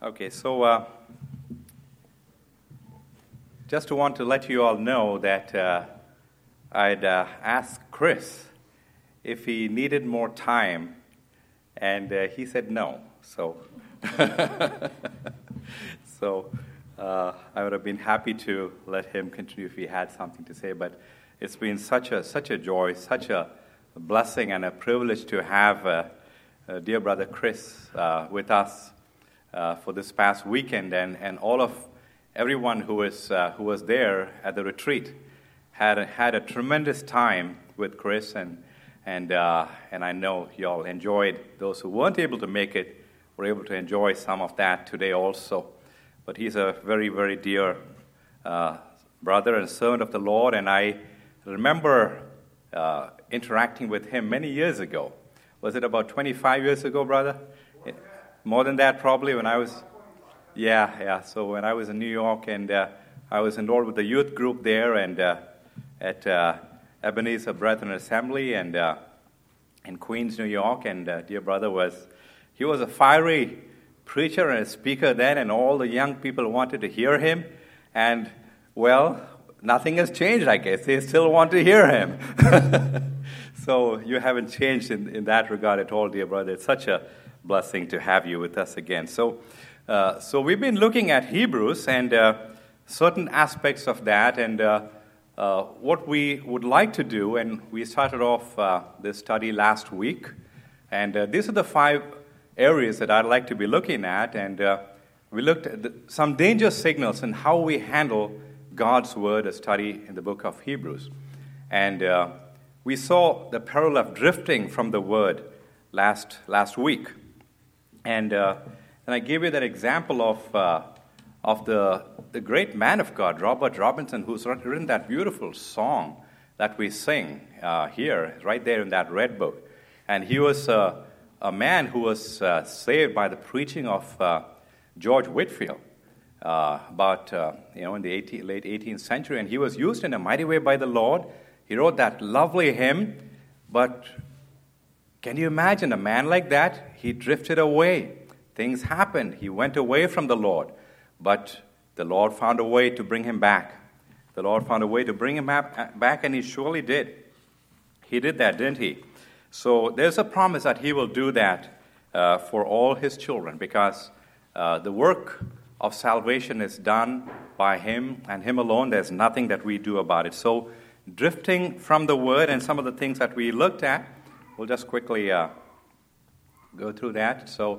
Okay, so just want to let you all know that I'd asked Chris if he needed more time, and he said no. So, I would have been happy to let him continue if he had something to say. But it's been such a joy, such a blessing, and a privilege to have dear brother Chris with us for this past weekend, and everyone who was there at the retreat had a tremendous time with Chris, and I know you all enjoyed. Those who weren't able to make it were able to enjoy some of that today also. But he's a very, very dear brother and servant of the Lord, and I remember interacting with him many years ago. Was it about 25 years ago, brother? More than that, probably, when I was... Yeah. So when I was in New York, and I was enrolled with the youth group there, and at Ebenezer Brethren Assembly, and in Queens, New York, and dear brother was a fiery preacher and a speaker then, and all the young people wanted to hear him, and, well, nothing has changed, I guess. They still want to hear him. So you haven't changed in that regard at all, dear brother. It's such a blessing to have you with us again. So we've been looking at Hebrews and certain aspects of that, and what we would like to do, and we started off this study last week, and these are the 5 areas that I'd like to be looking at, and we looked at some danger signals in how we handle God's Word, a study in the book of Hebrews. And we saw the peril of drifting from the Word last week. And I gave you that example of the great man of God, Robert Robinson, who's written that beautiful song that we sing here, right there in that red book. And he was a man who was saved by the preaching of George Whitefield in the late 18th century. And he was used in a mighty way by the Lord. He wrote that lovely hymn, but can you imagine a man like that? He drifted away. Things happened. He went away from the Lord. But the Lord found a way to bring him back. The Lord found a way to bring him back, and he surely did. He did that, didn't he? So there's a promise that he will do that for all his children, because the work of salvation is done by him and him alone. There's nothing that we do about it. So drifting from the Word and some of the things that we looked at, we'll just quickly go through that. So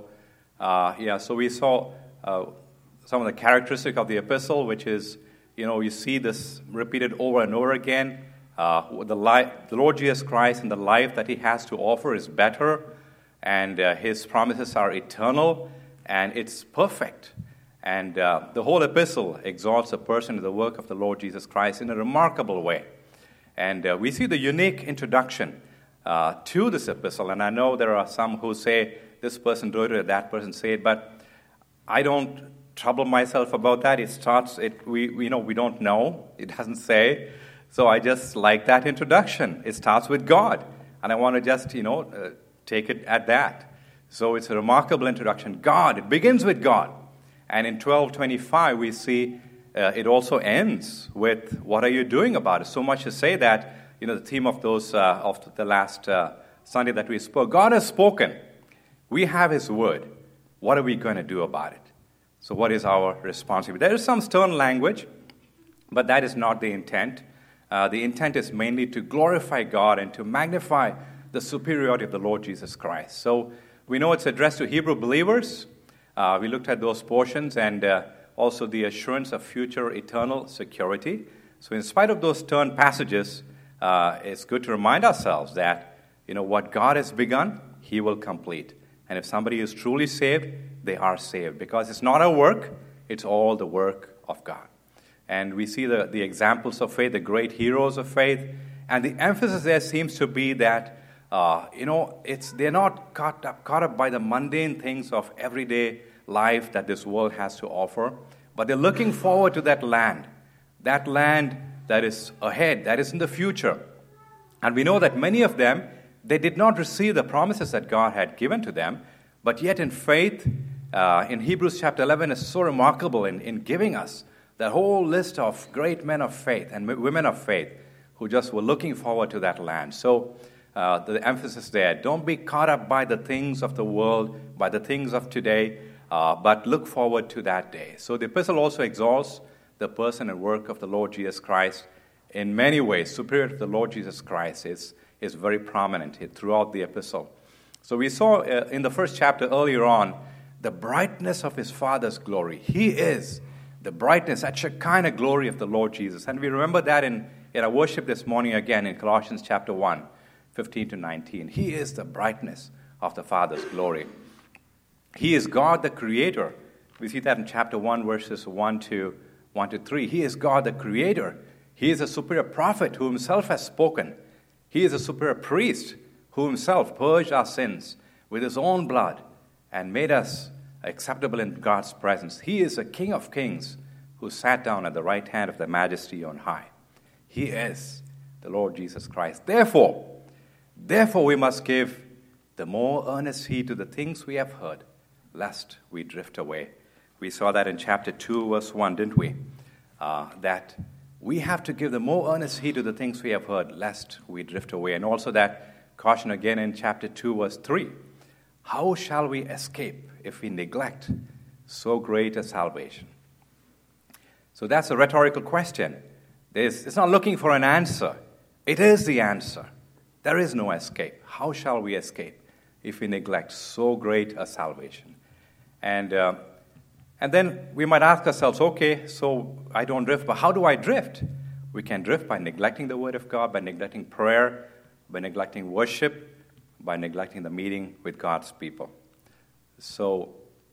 we saw some of the characteristics of the epistle, which is, you see this repeated over and over again. The Lord Jesus Christ and the life that he has to offer is better, and his promises are eternal, and it's perfect. And the whole epistle exalts a person to the work of the Lord Jesus Christ in a remarkable way. And we see the unique introduction to this epistle. And I know there are some who say, this person wrote it, that person said it, but I don't trouble myself about that. We don't know. It doesn't say. So I just like that introduction. It starts with God. And I want to just, take it at that. So it's a remarkable introduction. God, it begins with God. And in 12:25, we see it also ends with, what are you doing about it? So much to say that, the theme of the last Sunday that we spoke, God has spoken. We have his word. What are we going to do about it? So what is our responsibility? There is some stern language, but that is not the intent. The intent is mainly to glorify God and to magnify the superiority of the Lord Jesus Christ. So we know it's addressed to Hebrew believers. We looked at those portions, and also the assurance of future eternal security. So in spite of those stern passages, it's good to remind ourselves that, what God has begun, he will complete. And if somebody is truly saved, they are saved. Because it's not our work, it's all the work of God. And we see the examples of faith, the great heroes of faith. And the emphasis there seems to be that, they're not caught up by the mundane things of everyday life that this world has to offer. But they're looking forward to that land that is ahead, that is in the future. And we know that many of them, they did not receive the promises that God had given to them, but yet in faith, in Hebrews chapter 11 is so remarkable in giving us that whole list of great men of faith and women of faith who just were looking forward to that land. So the emphasis there, don't be caught up by the things of the world, by the things of today, but look forward to that day. So the epistle also exalts the person and work of the Lord Jesus Christ in many ways. Superior to the Lord Jesus Christ is very prominent throughout the epistle. So we saw in the first chapter earlier on the brightness of his Father's glory. He is the brightness, that Shekinah glory of the Lord Jesus. And we remember that in our worship this morning again in Colossians chapter 1, 15 to 19. He is the brightness of the Father's glory. He is God the Creator. We see that in chapter 1, verses 1 to 3. He is God the Creator. He is a superior prophet who himself has spoken. He is a superior priest who himself purged our sins with his own blood and made us acceptable in God's presence. He is a King of kings who sat down at the right hand of the Majesty on high. He is the Lord Jesus Christ. Therefore, we must give the more earnest heed to the things we have heard, lest we drift away. We saw that in chapter 2, verse 1, didn't we? That we have to give the more earnest heed to the things we have heard, lest we drift away. And also that caution again in chapter 2, verse 3. How shall we escape if we neglect so great a salvation? So that's a rhetorical question. It's not looking for an answer. It is the answer. There is no escape. How shall we escape if we neglect so great a salvation? And then we might ask ourselves, okay, so I don't drift, but how do I drift? We can drift by neglecting the Word of God, by neglecting prayer, by neglecting worship, by neglecting the meeting with God's people. So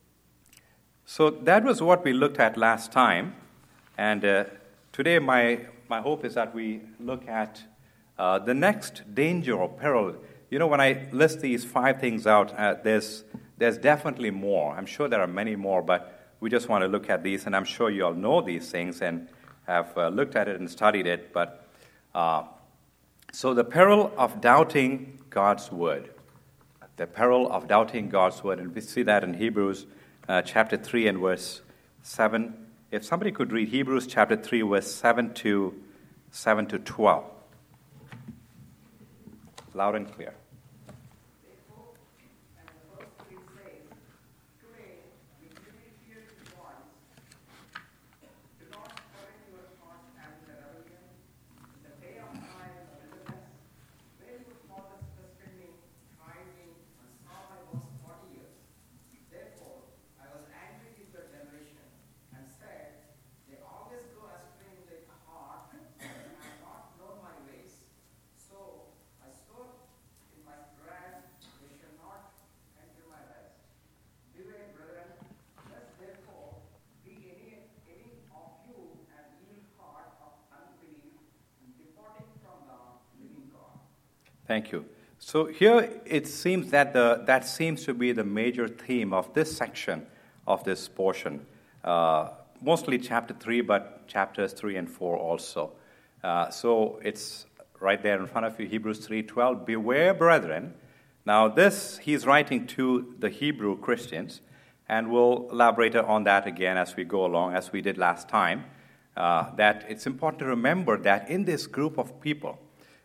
that was what we looked at last time. And today my hope is that we look at the next danger or peril. You know, when I list these 5 things out, there's definitely more. I'm sure there are many more, but we just want to look at these, and I'm sure you all know these things and have looked at it and studied it. But so the peril of doubting God's word. The peril of doubting God's word. And we see that in Hebrews chapter 3 and verse 7. If somebody could read Hebrews chapter 3, verse 7 to 12. Loud and clear. Thank you. So here it seems that that seems to be the major theme of this section of this portion. Mostly chapter 3, but chapters 3 and 4 also. So it's right there in front of you, Hebrews 3:12. Beware, brethren. Now this, he's writing to the Hebrew Christians, and we'll elaborate on that again as we go along, as we did last time, that it's important to remember that in this group of people,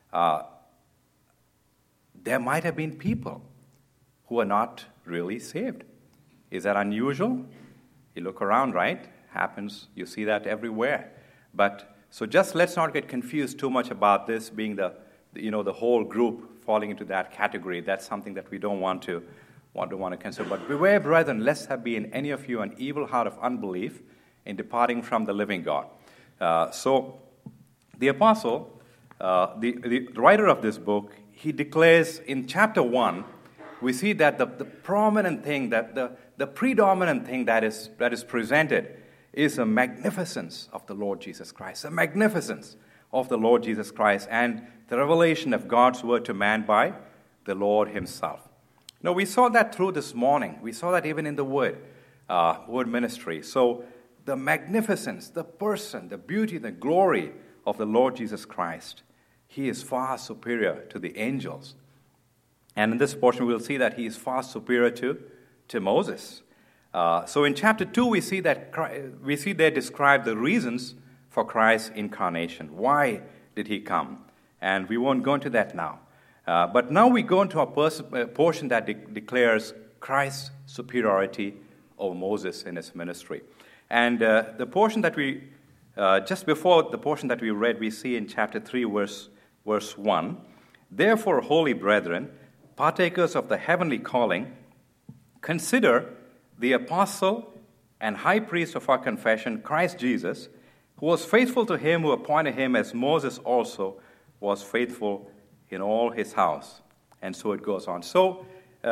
there might have been people who are not really saved. Is that unusual? You look around, right? Happens. You see that everywhere. But so just let's not get confused too much about this being the whole group falling into that category. That's something that we don't want to consider. But beware, brethren, lest there be in any of you an evil heart of unbelief in departing from the living God. So the apostle, the writer of this book, he declares in chapter 1, we see that the prominent thing, that the predominant thing that is presented is a magnificence of the Lord Jesus Christ, a magnificence of the Lord Jesus Christ, and the revelation of God's word to man by the Lord himself. Now, we saw that through this morning. We saw that even in the word ministry. So the magnificence, the person, the beauty, the glory of the Lord Jesus Christ, he is far superior to the angels. And in this portion, we'll see that he is far superior to Moses. So in chapter 2, we see there described the reasons for Christ's incarnation. Why did he come? And we won't go into that now. But now we go into a portion that declares Christ's superiority over Moses in his ministry. And the portion that just before the portion that we read, we see in chapter 3, verse 1, "Therefore, holy brethren, partakers of the heavenly calling, consider the apostle and high priest of our confession, Christ Jesus, who was faithful to him who appointed him, as Moses also was faithful in all his house." And so it goes on. So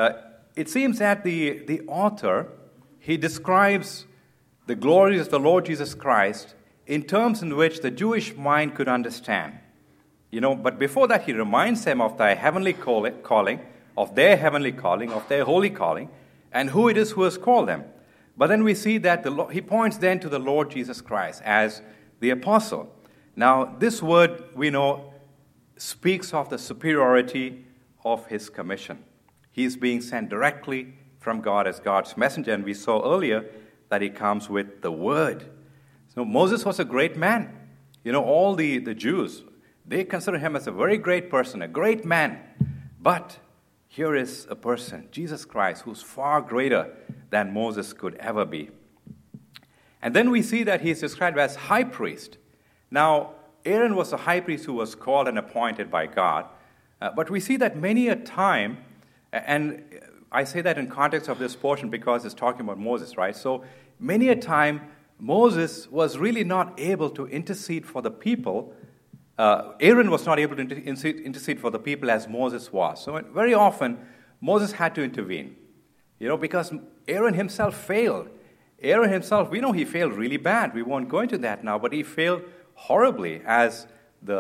it seems that the author, he describes the glories of the Lord Jesus Christ in terms in which the Jewish mind could understand. But before that, he reminds them of their heavenly calling, of their holy calling, and who it is who has called them. But then we see that he points then to the Lord Jesus Christ as the apostle. Now, this word, we know, speaks of the superiority of his commission. He is being sent directly from God as God's messenger, and we saw earlier that he comes with the word. So Moses was a great man. All the Jews, they consider him as a very great person, a great man. But here is a person, Jesus Christ, who's far greater than Moses could ever be. And then we see that he is described as high priest. Now, Aaron was a high priest who was called and appointed by God. But we see that many a time, and I say that in context of this portion because it's talking about Moses, right? So many a time, Moses was really not able to intercede for the people. Aaron was not able to intercede for the people as Moses was. So very often, Moses had to intervene, because Aaron himself failed. Aaron himself, we know he failed really bad. We won't go into that now, but he failed horribly as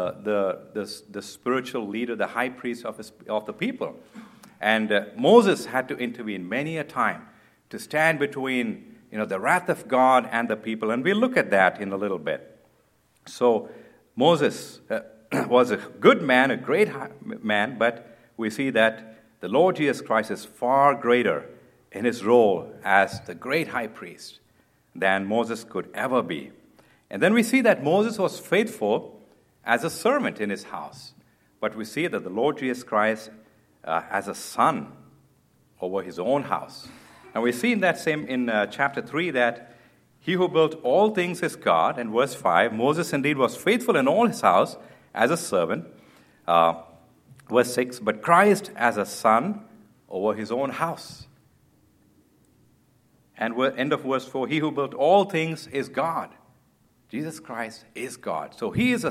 the spiritual leader, the high priest of the people. And Moses had to intervene many a time to stand between the wrath of God and the people. And we'll look at that in a little bit. So Moses was a good man, a great man, but we see that the Lord Jesus Christ is far greater in his role as the great high priest than Moses could ever be. And then we see that Moses was faithful as a servant in his house. But we see that the Lord Jesus Christ as a son over his own house. And we see in that same in chapter 3 that he who built all things is God. And verse 5, Moses indeed was faithful in all his house as a servant. Verse 6, but Christ as a son over his own house. And end of verse 4, he who built all things is God. Jesus Christ is God. So he is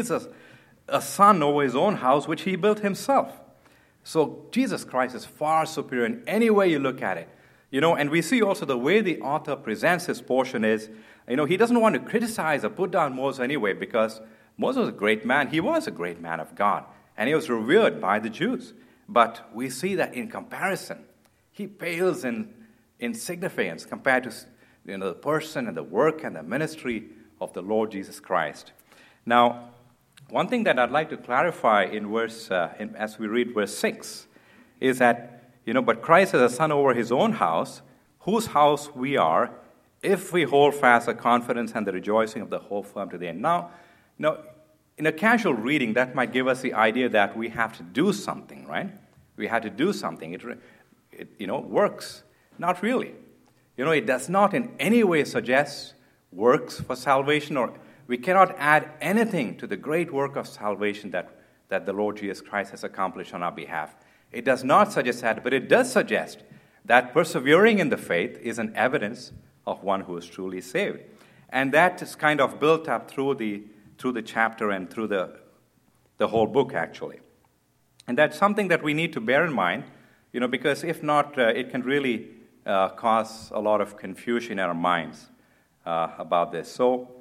a son over his own house, which he built himself. So Jesus Christ is far superior in any way you look at it. And we see also the way the author presents his portion is, he doesn't want to criticize or put down Moses anyway, because Moses was a great man. He was a great man of God, and he was revered by the Jews. But we see that in comparison, he pales in significance compared to the person and the work and the ministry of the Lord Jesus Christ. Now, one thing that I'd like to clarify as we read verse 6 is that, but Christ is a son over his own house, whose house we are, if we hold fast the confidence and the rejoicing of the hope firm to the end. Now, in a casual reading, that might give us the idea that we have to do something, right? We have to do something. It works. Not really. It does not in any way suggest works for salvation, or we cannot add anything to the great work of salvation that the Lord Jesus Christ has accomplished on our behalf. It does not suggest that, but it does suggest that persevering in the faith is an evidence of one who is truly saved. And that is kind of built up through the chapter and through the whole book, actually. And that's something that we need to bear in mind, because if not, it can really cause a lot of confusion in our minds about this. So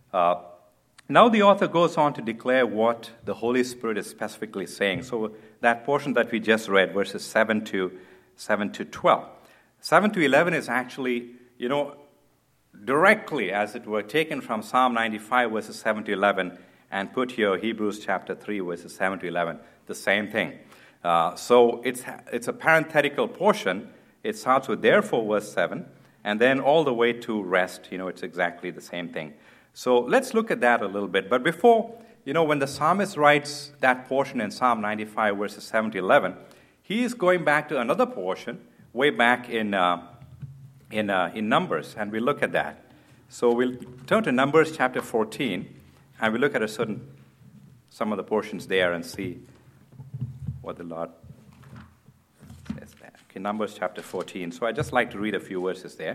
now the author goes on to declare what the Holy Spirit is specifically saying. So that portion that we just read, verses 7 to 12. 7 to 11 is actually, directly, as it were, taken from Psalm 95, verses 7 to 11, and put here Hebrews chapter 3, verses 7 to 11, the same thing. So it's a parenthetical portion. It starts with therefore, verse 7, and then all the way to rest. It's exactly the same thing. So let's look at that a little bit. But before, when the psalmist writes that portion in Psalm 95, verses 7 to 11, he is going back to another portion way back in Numbers, and we'll look at that. So we'll turn to Numbers chapter 14, and we'll look at some of the portions there and see what the Lord says there. Okay, Numbers chapter 14. So I'd just like to read a few verses there.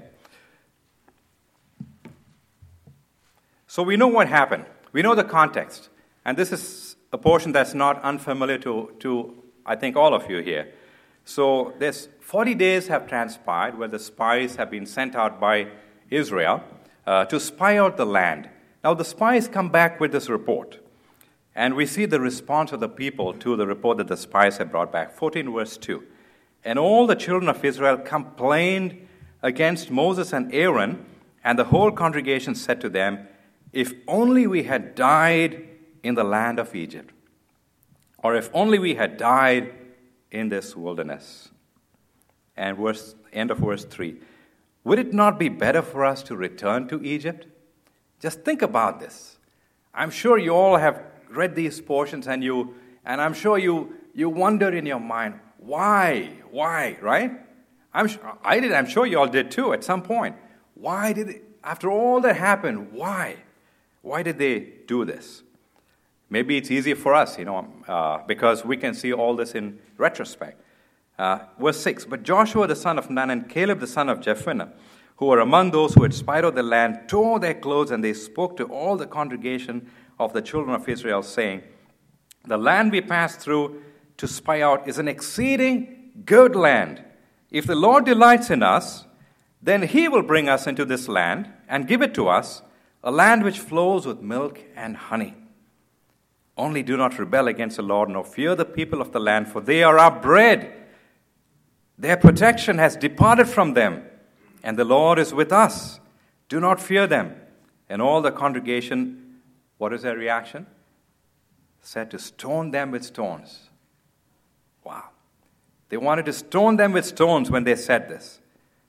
So we know what happened. We know the context. And this is a portion that's not unfamiliar to I think, all of you here. So there's 40 days have transpired where the spies have been sent out by Israel to spy out the land. Now the spies come back with this report. And we see the response of the people to the report that the spies have brought back. 14 verse 2. And all the children of Israel complained against Moses and Aaron, and the whole congregation said to them, if only we had died in the land of Egypt, or if only we had died in this wilderness. And end of verse 3. Would it not be better for us to return to Egypt? Just think about this. I'm sure you all have read these portions and I'm sure you wonder in your mind, why, right? I did. I'm sure you all did too at some point. After all that happened, why? Why did they do this? Maybe it's easier for us, because we can see all this in retrospect. Verse 6, but Joshua the son of Nun and Caleb the son of Jephunneh, who were among those who had spied out the land, tore their clothes, and they spoke to all the congregation of the children of Israel, saying, the land we passed through to spy out is an exceeding good land. If the Lord delights in us, then he will bring us into this land and give it to us, a land which flows with milk and honey. Only do not rebel against the Lord, nor fear the people of the land, for they are our bread. Their protection has departed from them, and the Lord is with us. Do not fear them. And all the congregation, what is their reaction? Said to stone them with stones. Wow. They wanted to stone them with stones when they said this.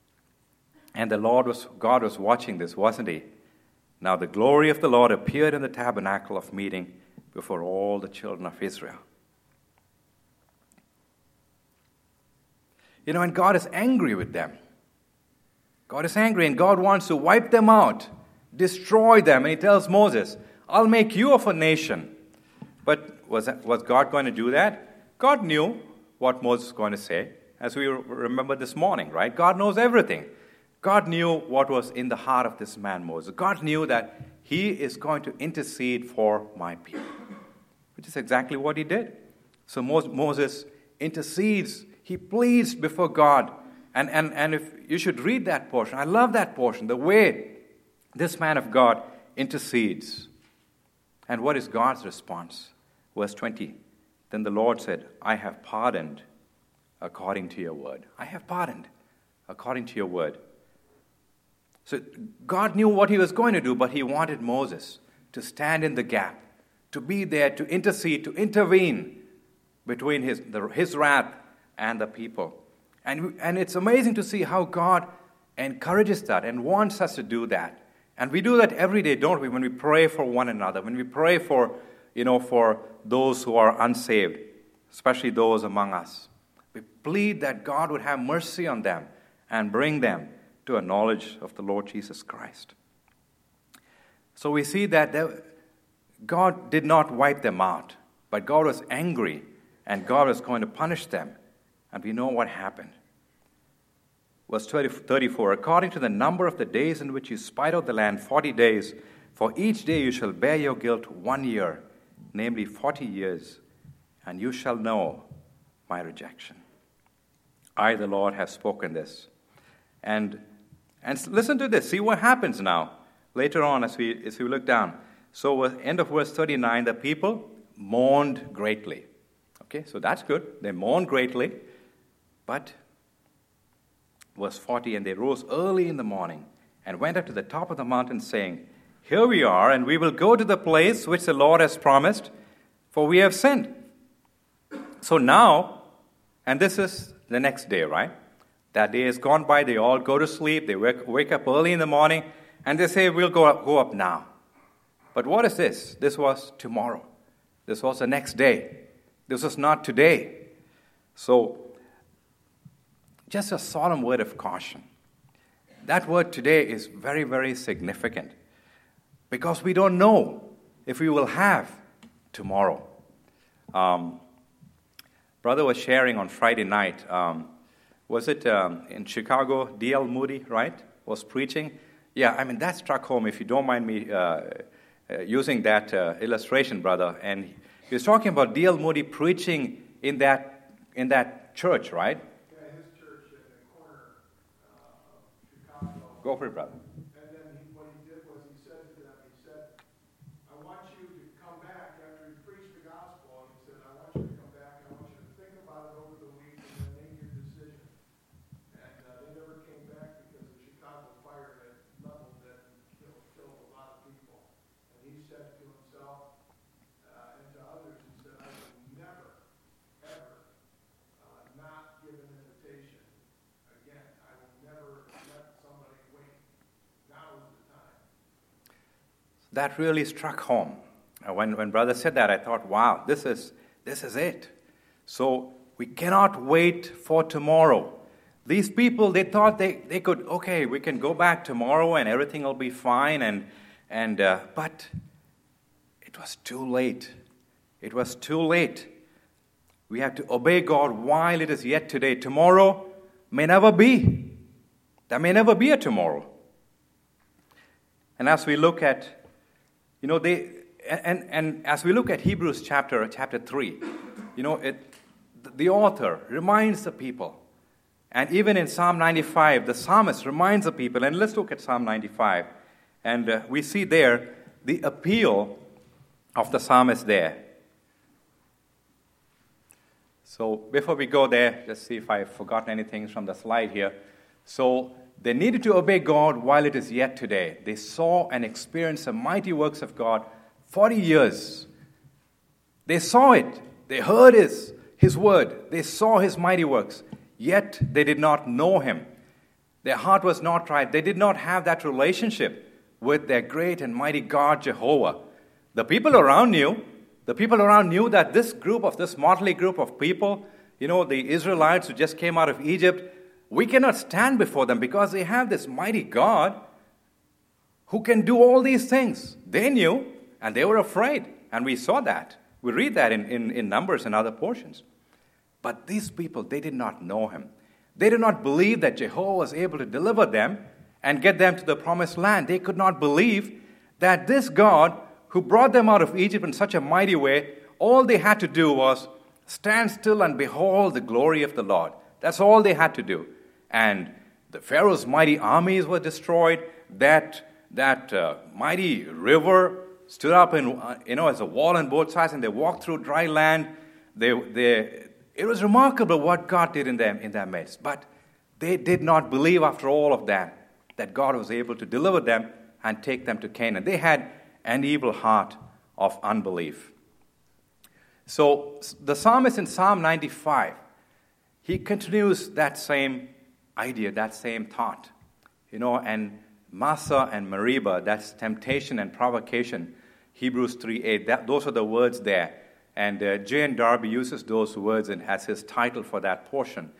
And God was watching this, wasn't he? Now the glory of the Lord appeared in the tabernacle of meeting before all the children of Israel. And God is angry with them. God is angry, and God wants to wipe them out, destroy them. And he tells Moses, I'll make you of a nation. But was God going to do that? God knew what Moses was going to say, as we remember this morning, right? God knows everything. God knew what was in the heart of this man, Moses. God knew that he is going to intercede for my people, which is exactly what he did. So Moses intercedes. He pleads before God. And if you should read that portion, I love that portion, the way this man of God intercedes. And what is God's response? Verse 20. Then the Lord said, I have pardoned according to your word. I have pardoned according to your word. So God knew what he was going to do, but he wanted Moses to stand in the gap, to be there, to intercede, to intervene between his wrath and the people. And it's amazing to see how God encourages that and wants us to do that. And we do that every day, don't we, when we pray for one another, when we pray for those who are unsaved, especially those among us. We plead that God would have mercy on them and bring them to a knowledge of the Lord Jesus Christ. So we see that God did not wipe them out, but God was angry and God was going to punish them. And we know what happened. Verse 34, according to the number of the days in which you spied out the land, 40 days, for each day you shall bear your guilt 1 year, namely 40 years, and you shall know my rejection. I, the Lord, have spoken this. And listen to this. See what happens now. Later on, as we look down. So, end of verse 39, the people mourned greatly. Okay, so that's good. They mourned greatly. But, verse 40, and they rose early in the morning and went up to the top of the mountain, saying, here we are, and we will go to the place which the Lord has promised, for we have sinned. So now, and this is the next day, right? That day is gone by. They all go to sleep. They wake up early in the morning, and they say, we'll go up now. But what is this? This was tomorrow. This was the next day. This was not today. So, just a solemn word of caution. That word today is very, very significant because we don't know if we will have tomorrow. Brother was sharing on Friday night. Was it in Chicago? D.L. Moody, right? Was preaching. Yeah, I mean, that struck home, if you don't mind me using that illustration, brother. And he was talking about D.L. Moody preaching in that church, right? Yeah, his church in the corner of Chicago. Go for it, brother. And then what he did was he said to them, I want you to come back after he preached the gospel. And he said, I want you to come back. I want you to think about it over the week and then make your decision. And they never came back because the Chicago fire had leveled it and killed a lot of people. And he said to himself and to others, he said, I will never, ever not give an invitation again. I will never let somebody wait. Now is the time. That really struck home. When brother said that, I thought, wow, this is it. So we cannot wait for tomorrow. These people, they thought they could, okay, we can go back tomorrow and everything will be fine. But it was too late. It was too late. We have to obey God while it is yet today. Tomorrow may never be. There may never be a tomorrow. And as we look at, as we look at Hebrews chapter 3, the author reminds the people. And even in Psalm 95, the psalmist reminds the people. And let's look at Psalm 95. And we see there the appeal of the psalmist there. So before we go there, let's see if I've forgotten anything from the slide here. So they needed to obey God while it is yet today. They saw and experienced the mighty works of God 40 years. They saw it. They heard his word. They saw his mighty works. Yet they did not know him. Their heart was not right. They did not have that relationship with their great and mighty God, Jehovah. The people around knew. The people around knew that this motley group of people, the Israelites who just came out of Egypt, we cannot stand before them because they have this mighty God who can do all these things. They knew, and they were afraid. And we saw that. We read that in Numbers and other portions. But these people, they did not know him. They did not believe that Jehovah was able to deliver them and get them to the promised land. They could not believe that this God who brought them out of Egypt in such a mighty way, all they had to do was stand still and behold the glory of the Lord. That's all they had to do. And the Pharaoh's mighty armies were destroyed. That mighty river stood up as a wall on both sides, and they walked through dry land. It was remarkable what God did in their midst. But they did not believe after all of that God was able to deliver them and take them to Canaan. They had an evil heart of unbelief. So the psalmist in Psalm 95, he continues that same idea, that same thought. And Massah and Meribah, that's temptation and provocation. Hebrews 3:8, those are the words there. And J.N. Darby uses those words as his title for that portion.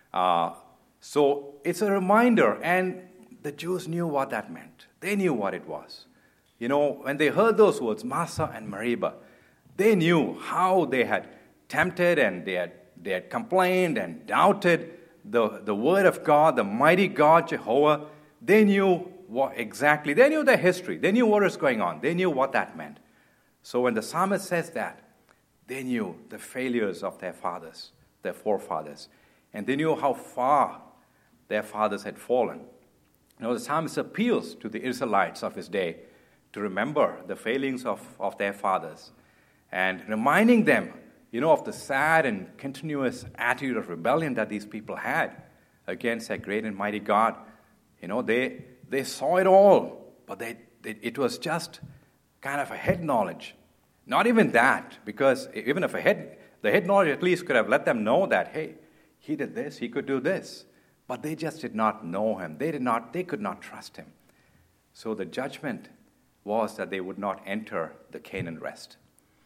So it's a reminder, and the Jews knew what that meant. They knew what it was. When they heard those words, Massah and Meribah, they knew how they had tempted and they had complained and doubted the word of God, the mighty God, Jehovah. They knew what exactly. They knew their history. They knew what was going on. They knew what that meant. So when the psalmist says that, they knew the failures of their fathers, their forefathers, and they knew how far their fathers had fallen. The psalmist appeals to the Israelites of his day to remember the failings of their fathers and reminding them, of the sad and continuous attitude of rebellion that these people had against their great and mighty God. They saw it all, but it was just kind of a head knowledge. Not even that, because even if the head knowledge at least could have let them know that, hey, he did this, he could do this. but they just did not know him. They could not trust him. So the judgment was that they would not enter the Canaan rest.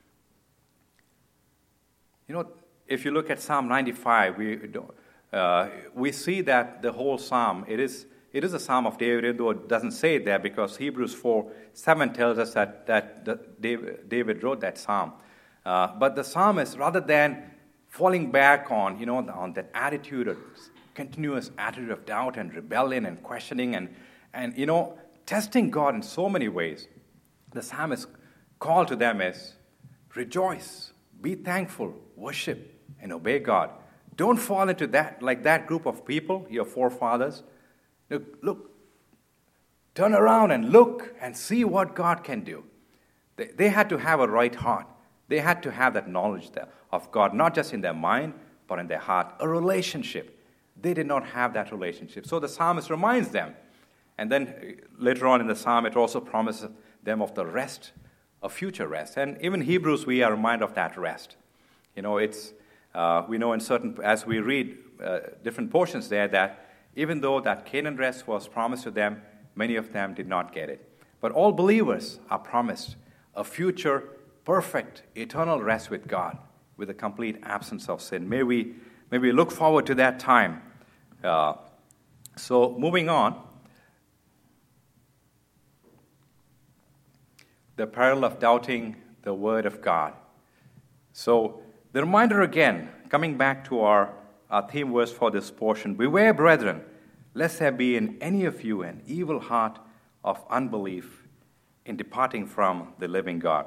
If you look at Psalm 95, we see that the whole psalm, it is a psalm of David, even though it doesn't say it there, because Hebrews 4:7 tells us that David wrote that psalm. But the psalmist, rather than falling back on that attitude, of continuous attitude of doubt and rebellion and questioning and testing God in so many ways, the psalmist call to them is, rejoice, be thankful, worship, and obey God. Don't fall into that group of people, your forefathers. Look, turn around and look and see what God can do. They had to have a right heart. They had to have that knowledge of God, not just in their mind, but in their heart, a relationship. They did not have that relationship. So the psalmist reminds them. And then later on in the psalm, it also promises them of the rest, a future rest. And even Hebrews, we are reminded of that rest. We know as we read different portions there, that even though that Canaan rest was promised to them, many of them did not get it. But all believers are promised a future, perfect, eternal rest with God, with a complete absence of sin. May we look forward to that time. So moving on, the peril of doubting the word of God. So the reminder again, coming back to our theme verse for this portion, beware, brethren, lest there be in any of you an evil heart of unbelief in departing from the living God.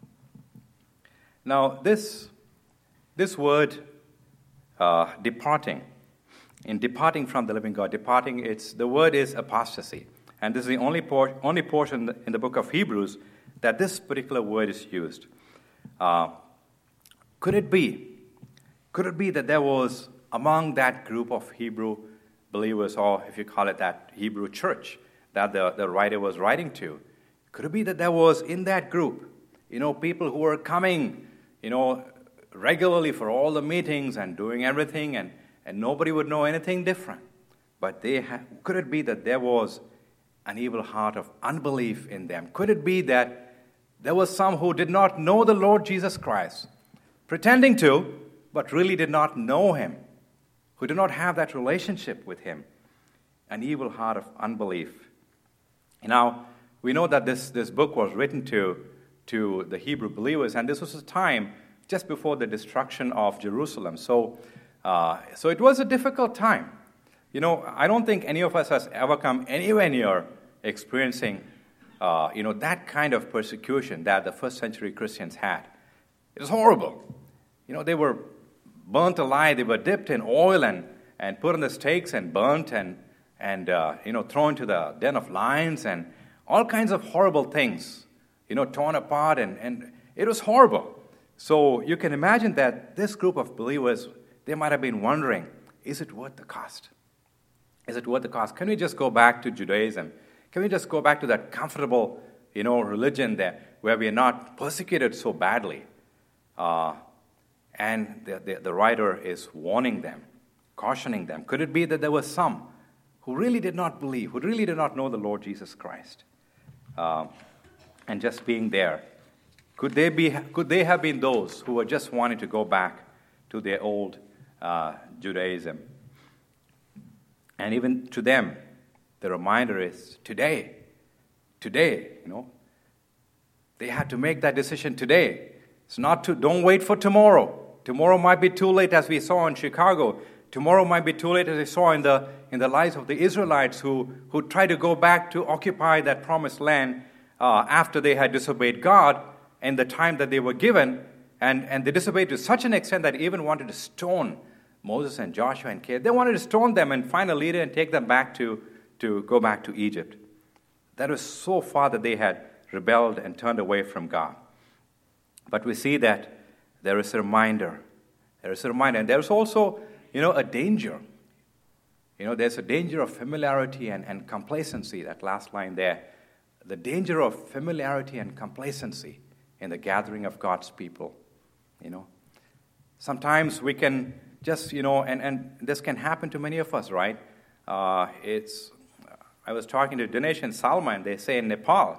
Now, this word, departing from the living God, the word is apostasy. And this is the only portion in the book of Hebrews that this particular word is used. Could it be that there was among that group of Hebrew believers, or if you call it that Hebrew church that the writer was writing to, could it be that there was in that group, people who were coming, regularly for all the meetings and doing everything, and nobody would know anything different? But could it be that there was an evil heart of unbelief in them? Could it be that there was some who did not know the Lord Jesus Christ, pretending to, but really did not know him, who did not have that relationship with him? An evil heart of unbelief. Now, we know that this book was written to the Hebrew believers, and this was a time just before the destruction of Jerusalem. So it was a difficult time. I don't think any of us has ever come anywhere near experiencing that kind of persecution that the first century Christians had. It was horrible. They were burnt alive. They were dipped in oil and put on the stakes and burnt and thrown to the den of lions and all kinds of horrible things, torn apart, and it was horrible. So you can imagine that this group of believers, they might have been wondering, is it worth the cost? Is it worth the cost? Can we just go back to Judaism? Can we just go back to that comfortable, religion there where we are not persecuted so badly? And the writer is warning them, cautioning them. Could it be that there were some who really did not believe, who really did not know the Lord Jesus Christ? And just being there, could they have been those who were just wanting to go back to their old Judaism? And even to them, the reminder is today, they had to make that decision today. It's not don't wait for tomorrow. Tomorrow might be too late, as we saw in Chicago. Tomorrow might be too late, as we saw in the lives of the Israelites who tried to go back to occupy that promised land after they had disobeyed God in the time that they were given. And they disobeyed to such an extent that they even wanted to stone Moses and Joshua and Caleb. They wanted to stone them and find a leader and take them back to go back to Egypt. That was so far that they had rebelled and turned away from God. But we see that there is a reminder. And there's also, a danger. There's a danger of familiarity and complacency, that last line there. The danger of familiarity and complacency in the gathering of God's people. Sometimes we can just, and this can happen to many of us, right? I was talking to Dinesh and Salma, and they say in Nepal,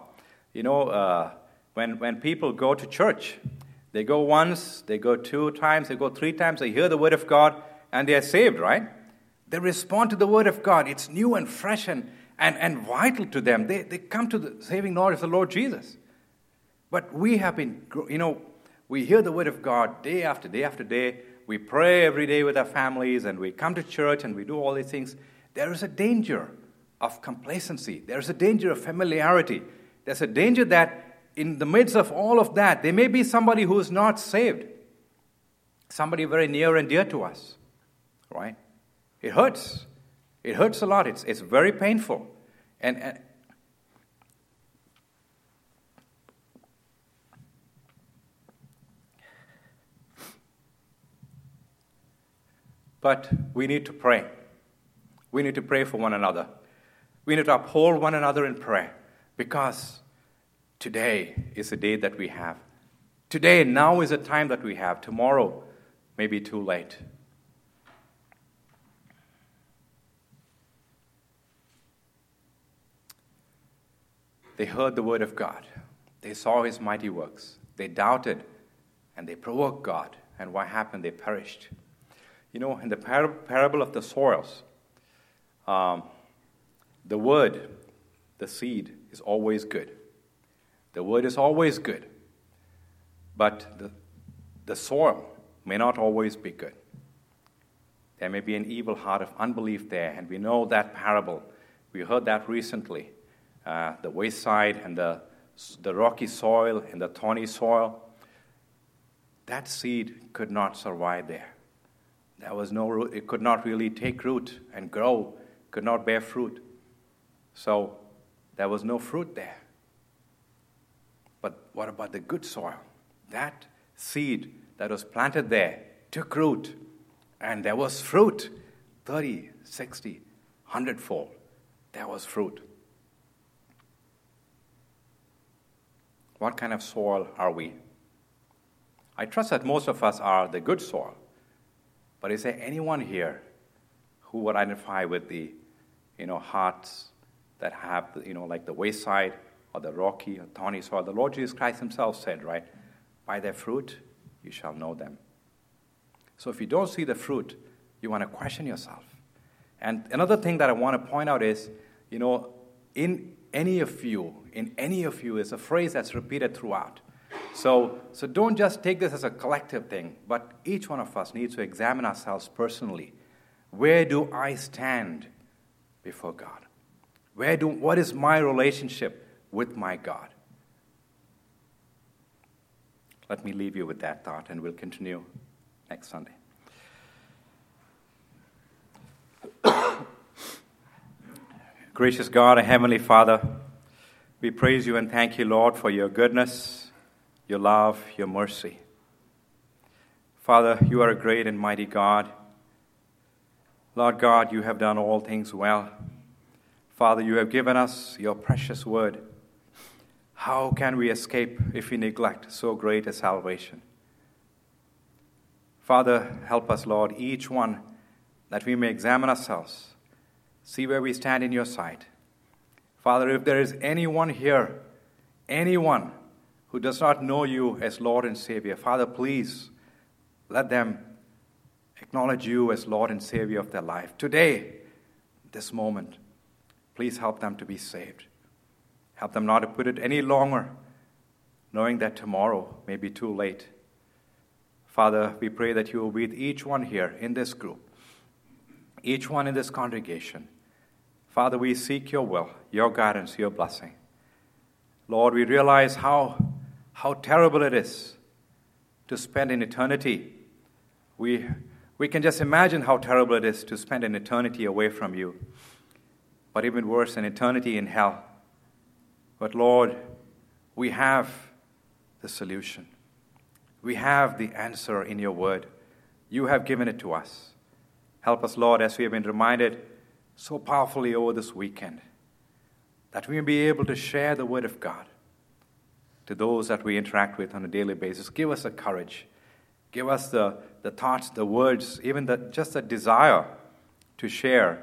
when people go to church, they go once, they go 2 times, they go 3 times, they hear the word of God, and they are saved, right? They respond to the word of God. It's new and fresh and vital to them. They come to the saving knowledge of the Lord Jesus. But we have been, we hear the word of God day after day after day. We pray every day with our families, and we come to church, and we do all these things. There is a danger of complacency. There is a danger of familiarity. There's a danger that in the midst of all of that, there may be somebody who is not saved. Somebody very near and dear to us, right? It hurts. It hurts a lot. It's very painful. But we need to pray. We need to pray for one another. We need to uphold one another in prayer, because today is the day that we have. Today, now is the time that we have. Tomorrow may be too late. They heard the word of God. They saw his mighty works. They doubted, and they provoked God. And what happened? They perished. In the parable of the soils, the word, the seed, is always good. The word is always good. But the soil may not always be good. There may be an evil heart of unbelief there, and we know that parable. We heard that recently. The wayside and the rocky soil and the thorny soil. That seed could not survive there. There was no root. It could not really take root and grow, could not bear fruit. So there was no fruit there. But what about the good soil? That seed that was planted there took root, and there was fruit, 30, 60, 100-fold. There was fruit. What kind of soil are we? I trust that most of us are the good soil. But is there anyone here who would identify with the, hearts that have, like the wayside or the rocky or thorny soil? The Lord Jesus Christ himself said, right, by their fruit you shall know them. So if you don't see the fruit, you want to question yourself. And another thing that I want to point out is, in any of you is a phrase that's repeated throughout. So don't just take this as a collective thing, but each one of us needs to examine ourselves personally. Where do I stand before God? What is my relationship with my God? Let me leave you with that thought, and we'll continue next Sunday. Gracious God, our Heavenly Father, we praise you and thank you, Lord, for your goodness, your love, your mercy. Father, you are a great and mighty God. Lord God, you have done all things well. Father, you have given us your precious word. How can we escape if we neglect so great a salvation? Father, help us, Lord, each one, that we may examine ourselves, see where we stand in your sight. Father, if there is anyone here, anyone who does not know you as Lord and Savior, Father, please let them acknowledge you as Lord and Savior of their life. Today, this moment, please help them to be saved. Help them not to put it any longer, knowing that tomorrow may be too late. Father, we pray that you will be with each one here in this group, each one in this congregation. Father, we seek your will, your guidance, your blessing. Lord, we realize how terrible it is to spend an eternity. We can just imagine how terrible it is to spend an eternity away from you. But even worse, an eternity in hell. But Lord, we have the solution. We have the answer in your word. You have given it to us. Help us, Lord, as we have been reminded so powerfully over this weekend, that we may be able to share the word of God to those that we interact with on a daily basis. Give us the courage. Give us the thoughts, the words, even just the desire to share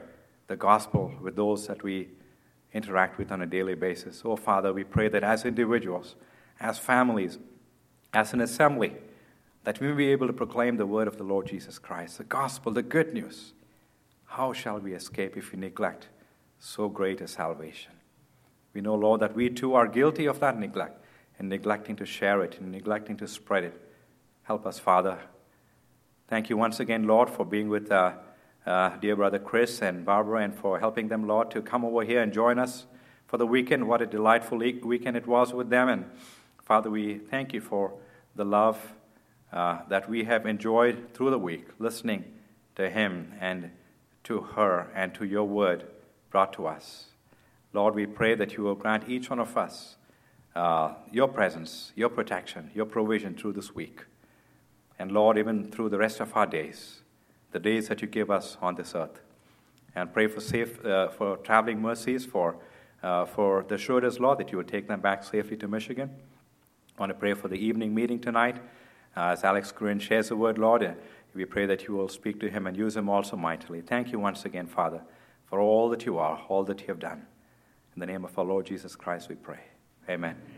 the gospel with those that we interact with on a daily basis. Oh, Father, we pray that as individuals, as families, as an assembly, that we may be able to proclaim the word of the Lord Jesus Christ, the gospel, the good news. How shall we escape if we neglect so great a salvation? We know, Lord, that we too are guilty of that neglect, and neglecting to share it, and neglecting to spread it. Help us, Father. Thank you once again, Lord, for being with dear brother Chris and Barbara, and for helping them, Lord, to come over here and join us for the weekend. What a delightful weekend it was with them. And Father, we thank you for the love that we have enjoyed through the week, listening to him and to her and to your word brought to us. Lord, we pray that you will grant each one of us your presence, your protection, your provision through this week. And Lord, even through the rest of our days, the days that you give us on this earth. And pray for traveling mercies for the Schroeders, Lord, that you would take them back safely to Michigan. I want to pray for the evening meeting tonight. As Alex Green shares the word, Lord, we pray that you will speak to him and use him also mightily. Thank you once again, Father, for all that you are, all that you have done. In the name of our Lord Jesus Christ we pray. Amen.